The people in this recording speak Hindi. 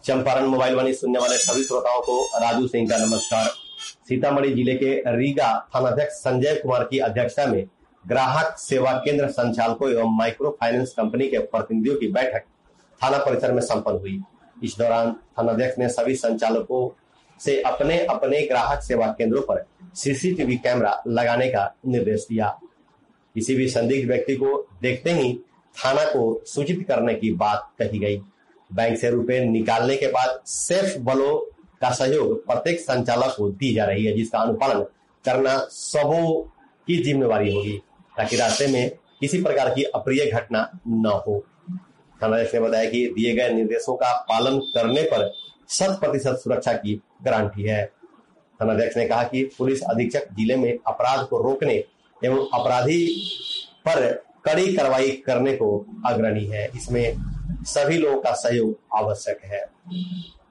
चंपारण मोबाइल वाणी सुनने वाले सभी श्रोताओं को राजू सिंह का नमस्कार। सीतामढ़ी जिले के रीगा थानाध्यक्ष संजय कुमार की अध्यक्षता में ग्राहक सेवा केंद्र संचालकों एवं माइक्रो फाइनेंस कंपनी के प्रतिनिधियों की बैठक थाना परिसर में संपन्न हुई। इस दौरान थानाध्यक्ष ने सभी संचालकों से अपने अपने ग्राहक सेवा केंद्रों पर सीसीटीवी कैमरा लगाने का निर्देश दिया। किसी भी संदिग्ध व्यक्ति को देखते ही थाना को सूचित करने की बात कही गई। बैंक से रुपए निकालने के बाद सेफ बलों का सहयोग प्रत्येक संचालक को दी जा रही है, जिसका अनुपालन करना सबों की जिम्मेवारी होगी ताकि रास्ते में किसी प्रकार की अप्रिय घटना न हो। थानाध्यक्ष ने बताया कि दिए गए निर्देशों का पालन करने पर 100% सुरक्षा की गारंटी है। थानाध्यक्ष ने कहा कि पुलिस अधीक्षक जिले में अपराध को रोकने एवं अपराधी पर कड़ी कार्रवाई करने को अग्रणी है। इसमें सभी लोगों का सहयोग आवश्यक है।